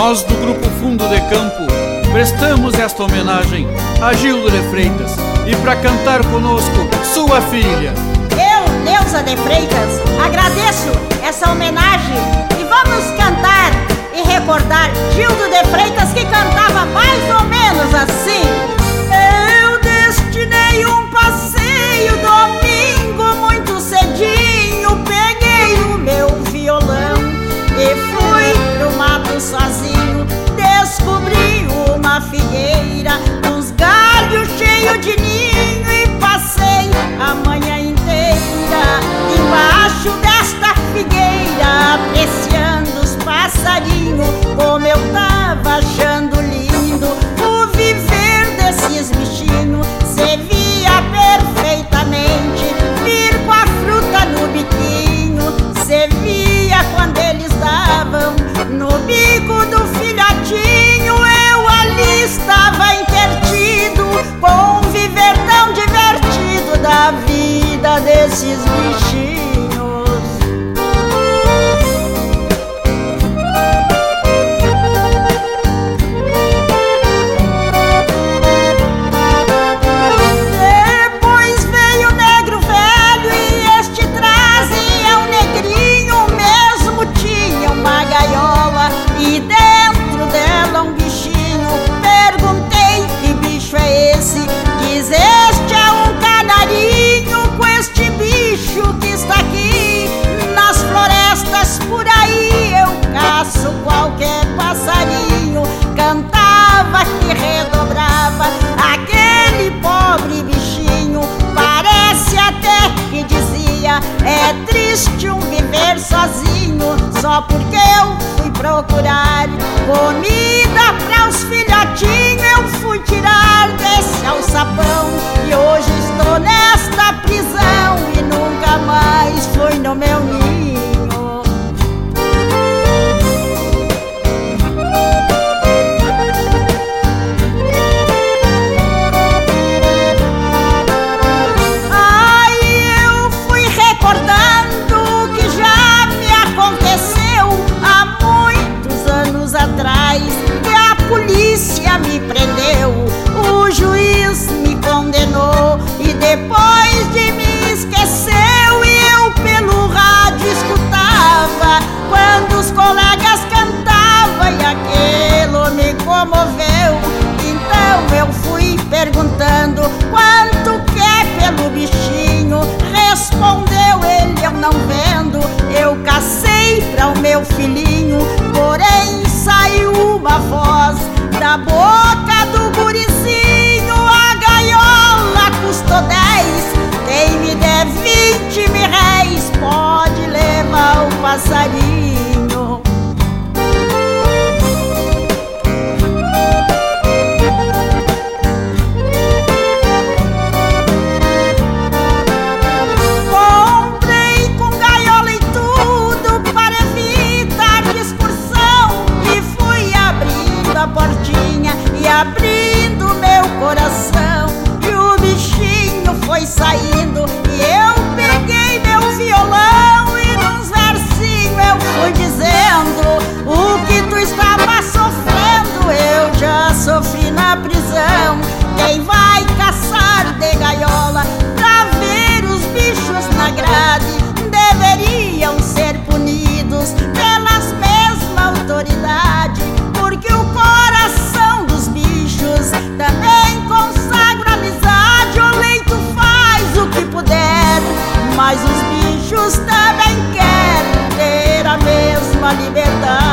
Nós do Grupo Fundo de Campo prestamos esta homenagem a Gildo de Freitas e para cantar conosco sua filha. Eu, Neuza de Freitas, agradeço essa homenagem e vamos cantar e recordar Gildo de Freitas, que cantava mais ou menos assim: eu destinei um passeio domingo muito cedinho, peguei o meu violão e fui pro mato sozinho, descobri uma figueira, uns galhos cheios de ninho e passei a manhã inteira embaixo desta figueira, apreciando os passarinhos, como eu tava achando lindo o viver desses bichinhos. Cê via perfeitamente vir com a fruta no biquinho, cê via quando eles davam no bico do filhotinho. Eu ali estava intertido com um viver tão divertido da vida desses bichinhos. Depois veio o negro velho e este trazia um negrinho, mesmo tinha uma gaiola e dentro dela um bichinho. Perguntei: que bicho é esse? Diz: este é um canarinho. Com este bicho que está aqui nas florestas por aí eu caço qualquer passarinho. Cantava que redobrava aquele pobre bichinho, parece até que dizia: é triste um viver sozinho, só porque eu fui procurar comida para os filhotinhos. Eu fui tirar desse alçapão e hoje estou nesta prisão e nunca mais fui no meu ninho. Aí eu fui recordando o que já me aconteceu há muitos anos atrás, que a polícia me prendeu, o juiz me condenou e depois de me esqueceu. E eu pelo rádio escutava quando os colegas cantavam e aquilo me comoveu. Então eu fui perguntando: quanto que é pelo bichinho? Respondeu ele: eu não vendo, eu cacei pra o meu filhinho. Porém saiu uma voz da boca do gurizinho: a gaiola custou 10, quem me der 20 mil réis pode levar o passarinho. Comprei com gaiola e tudo para evitar discussão e fui abrindo a portinha e abrindo meu coração, e o bichinho foi saindo e eu peguei meu violão e nos versinhos eu fui dizendo: o que tu estava sofrendo eu já sofri na prisão. Quem vai caçar de gaiola pra ver os bichos na grade deveriam ser punidos pelas mesmas autoridades, porque o coração dos bichos também consagra amizade. O leito faz o que puder, mas os bichos também querem ter a mesma liberdade.